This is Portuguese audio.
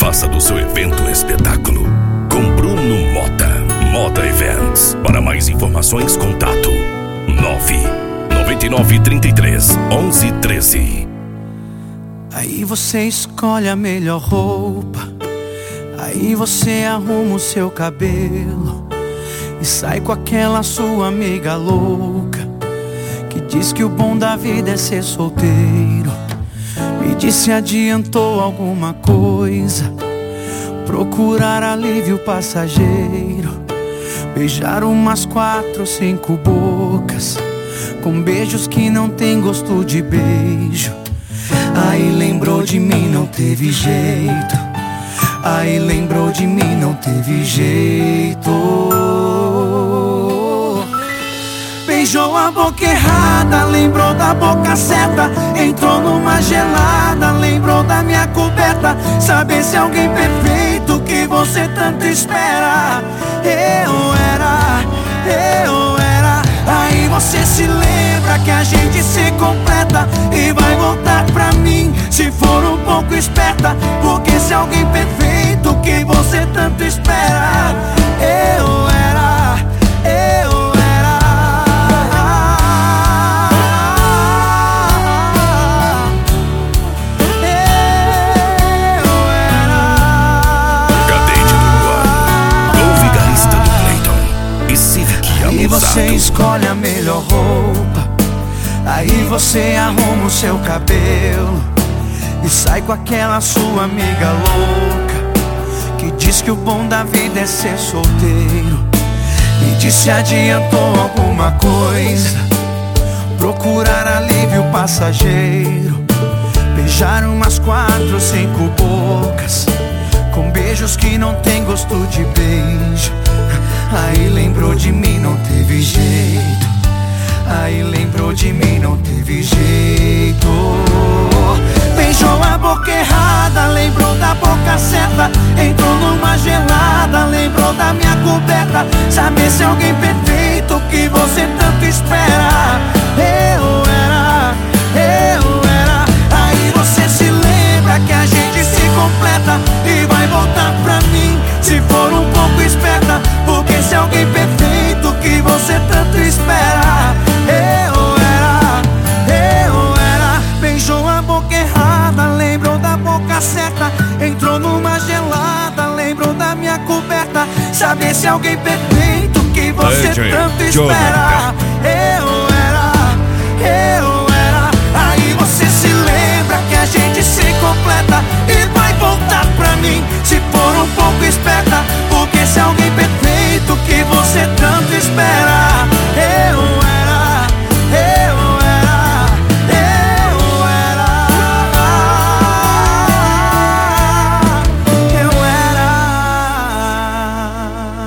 Faça do seu evento um espetáculo com Bruno Mota. Mota Events. Para mais informações, contato 99933 1113. Aí você escolhe a melhor roupa, aí você arruma o seu cabelo e sai com aquela sua amiga louca que diz que o bom da vida é ser solteiro. Me diz se adiantou alguma coisa, procurar alívio passageiro, beijar umas 4 ou 5 bocas, com beijos que não tem gosto de beijo. Aí lembrou de mim, não teve jeito. Aí lembrou de mim, não teve jeito. Beijou a boca errada, lembrou da boca certa. Entrou numa gelada, lembrou da minha coberta. Saber se alguém perfeito que você tanto espera. Eu era. Aí você se lembra que a gente se completa e vai voltar pra mim se for um pouco esperta. Porque se alguém perfeito que você tanto espera. Eu era. Aí você escolhe a melhor roupa, aí você arruma o seu cabelo e sai com aquela sua amiga louca que diz que o bom da vida é ser solteiro. Me diz se adiantou alguma coisa, procurar alívio passageiro, beijar umas 4 ou 5 bocas, com beijos que não tem gosto de beijo. Aí lembrou de mim, não teve jeito. Aí lembrou de mim, não teve jeito. Beijou a boca errada, lembrou da boca certa. Entrou numa gelada, lembrou da minha coberta. Saber se alguém perfeito que você tanto espera. Eu era. Aí você se lembra que a gente se completa e vai voltar pra mim se for um pouco esperta. Porque se alguém perfeito que você tanto espera. Eu era. Beijou a boca errada, lembrou da boca certa. Entrou numa gelada, lembrou da minha coberta. Saber se alguém perfeito que você tanto espera. Eu era. Aí você se lembra que a gente se